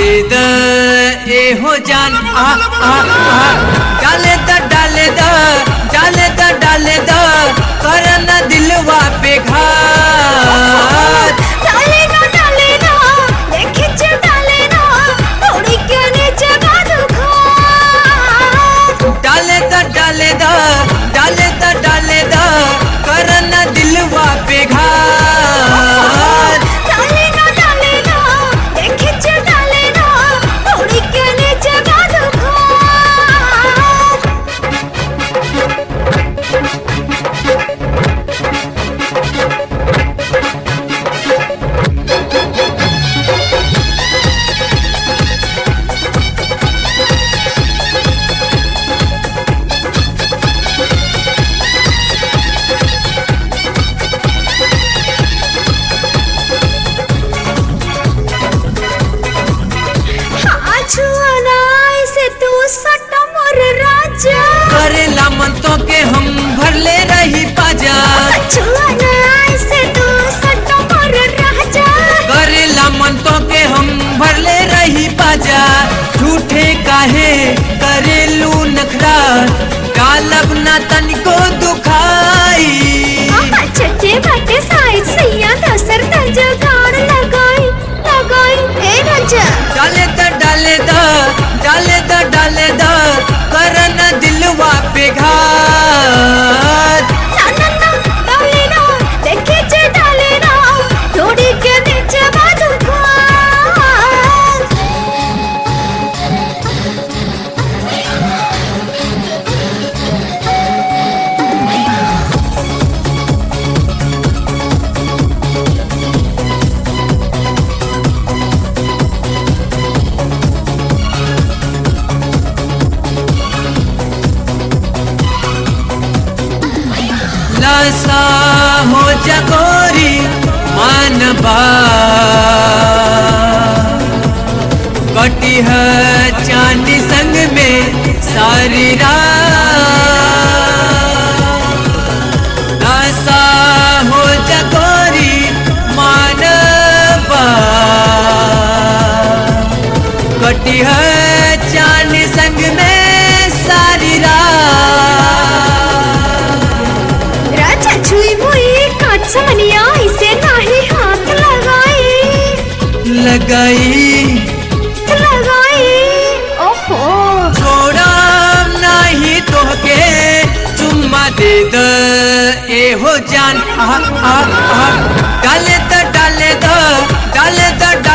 दे द ए हो जान आ आ आ डाले द डाले द डाले द डाले द करना दिलवा पे घात डाले ना देखे च डाले ना थोड़ी के नीचे बादू खा डाले द डाले द डाले द डाले द करना दिलवा पे घात डाले ना देखे च डाले ना थोड़ी के नीचे बादू खा करेला मन तो के हम भरले रही पाजा करेला मन तो के हम भरले रही पाजा झूठे काहे करेलू नखरा कालब ना तनिको दुखाई छठे बाटे साइड सैया दसर जुगाड़ लगाई ए राजा डाले द डाले द डाले द डाले द करना दिलवा पे घात ना डाले ना देखे च डाले ना थोड़ी के नीचे बादू खा लसा हो जगोरी मानबा कटी है चांदी संग में सारी रात लसा हो जगोरी मानबा कटी है चांदी संग में सारी रात छुई मुई काट समनिया इसे नाही हाथ लगाई ओहो छोड़ा नहीं तोहके चुम्मा दे द ए हो जान आ आ आ डाले द डाले द डाले द